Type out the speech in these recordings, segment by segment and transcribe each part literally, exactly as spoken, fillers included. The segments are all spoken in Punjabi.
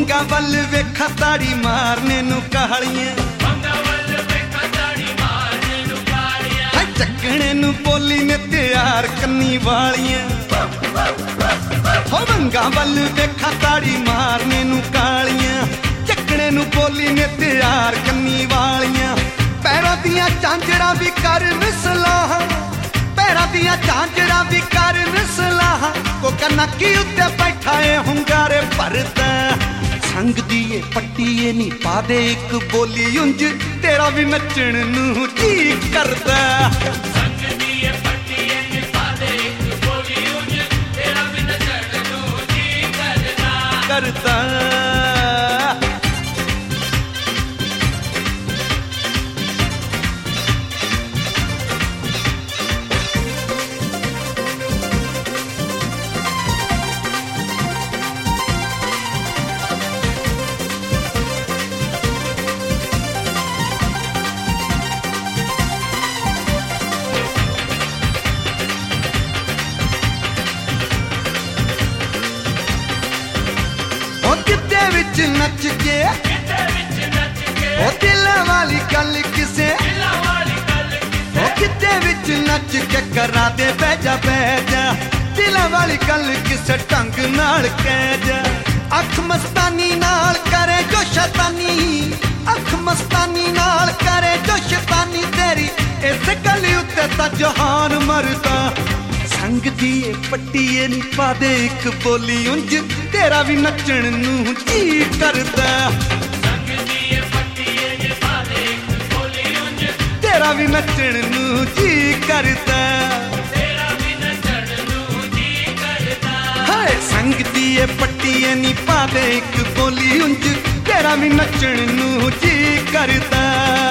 ਮੰਗਾ ਵੱਲ ਵੇਖਾਂ ਤਾੜੀ ਮਾਰਨੇ ਨੂੰ ਕਾਲੀਆਂ, ਮੰਗਾ ਵੱਲ ਵੇਖਾਂ ਤਾੜੀ ਮਾਰਨੇ ਨੂੰ ਕਾਲੀਆਂ, ਹਾਏ ਚੱਕਣੇ ਨੂੰ ਬੋਲੀ ਨੇ ਤਿਆਰ ਕੰਨੀ ਵਾਲੀਆਂ। ਹੋ ਮੰਗਾ ਵੱਲ ਵੇਖਾਂ ਤਾੜੀ ਮਾਰਨੇ ਨੂੰ ਕਾਲੀਆਂ, ਚੱਕਣੇ ਨੂੰ ਬੋਲੀ ਨੇ ਤਿਆਰ ਕੰਨੀ ਵਾਲੀਆਂ। ਪੈਰਾਂ ਦੀਆਂ ਝਾਂਜਰਾਂ ਵੀ ਕਰਨ ਸਲਾਹਾਂ, ਪੈਰਾਂ ਦੀਆਂ ਝਾਂਜਰਾਂ ਵੀ ਕਰਨ ਸਲਾਹਾਂ। ਕੋਕਾ ਨੱਕੀ ਉੱਤੇ ਬੈਠਾ ਏ ਹੁੰਗਾਰੇ ਭਰਦਾ, ਸੰਗ ਦੀ ਏ ਪੱਟੀ ਏ ਨੀ ਪਾ ਦੇ ਇੱਕ ਬੋਲੀ ਉਂਝ ਤੇਰਾ ਵੀ ਨੱਚਣ ਨੂੰ ਜੀ ਕਰਦਾ। ਸੰਗ ਦੀ ਏ ਪੱਟੀ ਏ ਨੀ ਪਾ ਦੇ ਇੱਕ ਬੋਲੀ ਉਂਝ ਤੇਰਾ ਵੀ ਨੱਚਣ ਨੂੰ ਜੀ ਕਰਦਾ ਕਰਦਾ। ਵਿੱਚ ਨੱਚ ਕੇ ਕਿਤੇ ਵਿੱਚ ਨੱਚ ਕੇ, ਉਹ ਦਿਲਾਂ ਵਾਲੀ ਗੱਲ ਕਿਸੇ, ਦਿਲਾਂ ਵਾਲੀ ਗੱਲ ਕਿਸੇ, ਉਹ ਕਿਤੇ ਵਿੱਚ ਨੱਚ ਕੇ ਕਰਾ ਦੇ ਬਹਿ ਜਾ ਬਹਿ ਜਾ। ਦਿਲਾਂ ਵਾਲੀ ਗੱਲ ਕਿਸੇ ਢੰਗ ਨਾਲ ਕਹਿ ਜਾ। ਅੱਖ ਮਸਤਾਨੀ ਨਾਲ ਕਰੇ ਜੋ ਸ਼ੈਤਾਨੀ, ਅੱਖ ਮਸਤਾਨੀ ਨਾਲ ਕਰੇ ਜੋ ਸ਼ੈਤਾਨੀ। ਤੇਰੀ ਇਸ ਗੱਲ ਉੱਤੇ ਤਾਂ ਜਹਾਨ ਮਰਦਾ, ਸੰਗ ਦੀ ਏ ਪੱਟੀ ਏ ਨੀ ਪਾ ਦੇ ਇੱਕ ਬੋਲੀ ਉਂਝ ਤੇਰਾ ਵੀ ਨੱਚਣ ਨੂੰ ਜੀ ਕਰਦਾ। ਸੰਗ ਦੀ ਏ ਪੱਟੀ ਏ ਨੀ ਪਾ ਦੇ ਇੱਕ ਬੋਲੀ ਉਂਝ ਤੇਰਾ ਵੀ ਨੱਚਣ ਨੂੰ ਜੀ ਕਰਦਾ। ਤੇਰਾ ਵੀ ਨੱਚਣ ਨੂੰ ਜੀ ਕਰਦਾ। ਹਾਏ ਸੰਗ ਦੀ ਏ ਪੱਟੀ ਏ ਨੀ ਪਾ ਦੇ ਇੱਕ ਬੋਲੀ ਉਂਝ ਤੇਰਾ ਵੀ ਨੱਚਣ ਨੂੰ ਜੀ ਕਰਦਾ।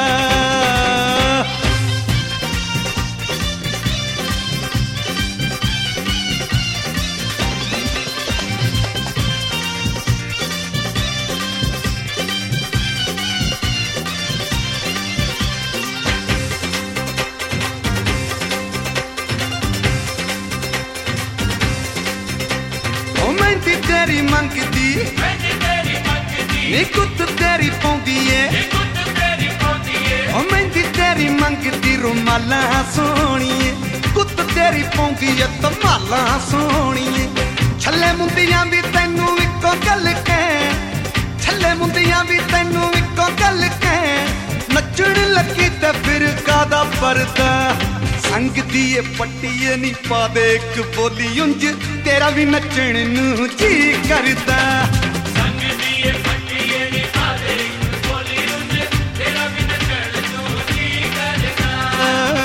ਮਹਿੰਦੀ ਤੇਰੀ ਮੰਗਦੀ, ਮਹਿੰਦੀ ਤੇਰੀ ਮੰਗਦੀ, ਨੀ ਕੁੱਤ ਤੇਰੀ ਪਾਉਂਦੀ ਏ, ਨੀ ਕੁੱਤ ਤੇਰੀ ਪਾਉਂਦੀ ਏ। ਓ ਮਹਿੰਦੀ ਤੇਰੀ ਮੰਗਦੀ ਰੁਮਾਲਾਂ ਸੋਹਣੀਏ, ਕੁੱਤ ਤੇਰੀ ਪਾਉਂਦੀ ਏ ਧਮਾਲਾਂ ਸੋਹਣੀਏ। ਛੱਲੇ ਮੁੰਦੀਆਂ ਵੀ ਤੈਨੂੰ ਇੱਕੋ ਗੱਲ ਕਹਿ, ਛੱਲੇ ਮੁੰਦੀਆਂ ਵੀ ਤੈਨੂੰ ਇੱਕੋ ਗੱਲ ਕਹਿ। ਨੱਚਣ ਲੱਗੀ ਤੇ ਫਿਰ ਕਾਦਾ ਪਰਦਾ, ਸੰਗ ਦੀ ਏ ਪੱਟੀ ਏ ਨੀ ਪਾ ਦੇ ਇੱਕ ਬੋਲੀ ਉਂਝ ਤੇਰਾ ਵੀ ਨੱਚਣ ਨੂੰ ਜੀ ਕਰਦਾ। ਸੰਗ ਦੀ ਏ ਪੱਟੀ ਏ ਨੀ ਪਾ ਦੇ ਇੱਕ ਬੋਲੀ ਉਂਝ ਤੇਰਾ ਵੀ ਨੱਚਣ ਨੂੰ ਜੀ ਕਰਦਾ।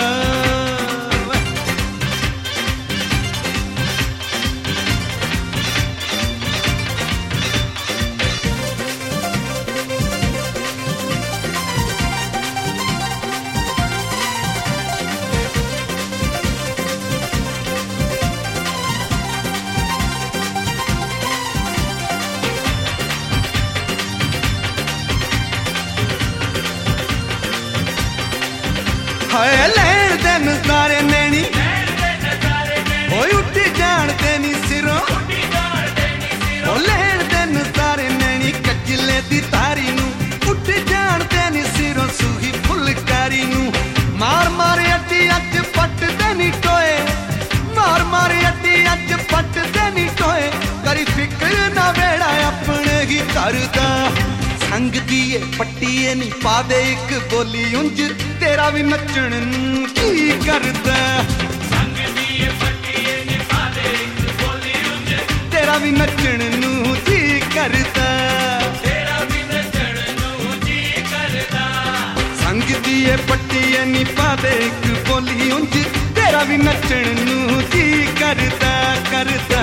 ਹਾਏ ਲੈਣ ਦੇ ਨਜ਼ਾਰੇ ਨੈਣੀ, ਲੈਣ ਦੇ ਨਜ਼ਾਰੇ ਨੇ ਓਏ ਉੱਡੀ ਜਾਣਦੇ ਨੀ ਸਿਰੋਂ, ਉੱਡੀ ਜਾਣਦੇ ਨੀ ਸਿਰੋਂ। ਓ ਲੈਣ ਦੇ ਨਜ਼ਾਰੇ ਨੈਣੀ ਕੱਜਲੇ ਦੀ ਤਾਰੀ ਨੂੰ, ਉੱਡੀ ਜਾਣਦੇ ਨੀ ਸਿਰੋਂ ਸੂਹੀ ਫੁਲਕਾਰੀ ਨੂੰ। ਮਾਰ ਮਾਰ ਅੱਡੀ ਅੱਜ ਪੱਟਦੇ ਨੀ ਟੋਏ, ਮਾਰ ਮਾਰ ਅੱਡੀ ਅੱਜ ਪੱਟਦੇ ਨੀ ਟੋਏ। ਕਰੀ ਫਿਕਰ ਨਾ ਵੇੜਾ ਆਪਣੇ ਹੀ ਘਰ ਦਾ, ਸੰਗ ਦੀ ਏ ਪੱਟੀ ਏ ਨੀ ਪਾ ਦੇ ਇੱਕ ਬੋਲੀ ਉਂਝ ਤੇਰਾ ਵੀ ਨੱਚਣ ਨੂੰ ਜੀ ਕਰਦਾ। ਸੰਗ ਦੀ ਏ ਪੱਟੀ ਏ ਨੀ ਪਾ ਦੇ ਇੱਕ ਬੋਲੀ ਉਂਝ ਤੇਰਾ ਵੀ ਨੱਚਣ ਨੂੰ ਜੀ ਕਰਦਾ। ਤੇਰਾ ਵੀ ਨੱਚਣ ਨੂੰ ਜੀ ਕਰਦਾ। ਸੰਗ ਦੀ ਏ ਪੱਟੀ ਏ ਨੀ ਪਾ ਦੇ ਇੱਕ ਬੋਲੀ ਉਂਝ ਤੇਰਾ ਵੀ ਨੱਚਣ ਨੂੰ ਜੀ ਕਰਦਾ ਕਰਦਾ।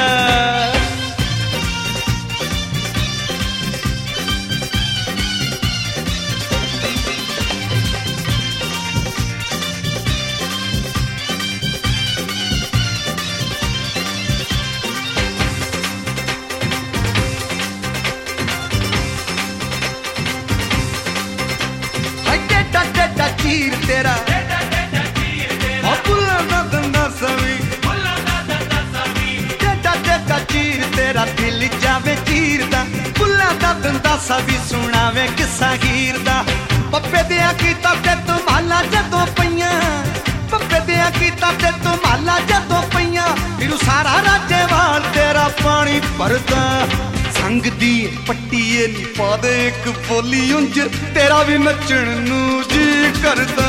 ਚੀਰ ਤੇਰਾ ਟੇਡਾ ਟੇਡਾ ਚੀਰ ਤੇਰਾ, ਓ ਬੁੱਲਾਂ ਦਾ ਦੰਦਾ ਸਵੀ, ਬੁੱਲਾਂ ਦਾ ਦੰਦਾ ਸਵੀ। ਟੇਡਾ ਟੇਡਾ ਚੀਰ ਤੇਰਾ ਦਿਲ ਜਾਵੇ ਚੀਰਦਾ, ਦੰਦਾਸਾ ਵੀ ਸੁਣਾਵੇ ਕਿੱਸਾ ਹੀਰ ਦਾ ਪੱਪੇ ਦਿਆਂ ਕੀਤਾ ਤੇ ਧਮਾਲਾ ਜਦੋਂ ਪਈਆਂ ਪੱਪੇ ਦਿਆਂ ਕੀਤਾ ਤੇ ਧਮਾਲਾ ਜਦੋਂ ਪਈਆਂ ਫਿਰ ਸਾਰਾ ਰਾਜੇਵਾਲ ਤੇਰਾ ਪਾਣੀ ਭਰਦਾ ਸੰਗ ਦੀ ਪੱਟੀਏ ਨੀ ਪਾ ਦੇ ਇੱਕ ਬੋਲੀ ਉਂਝ ਤੇਰਾ ਵੀ ਨੱਚਣ ਨੂੰ ਜੀ ਕਰਦਾ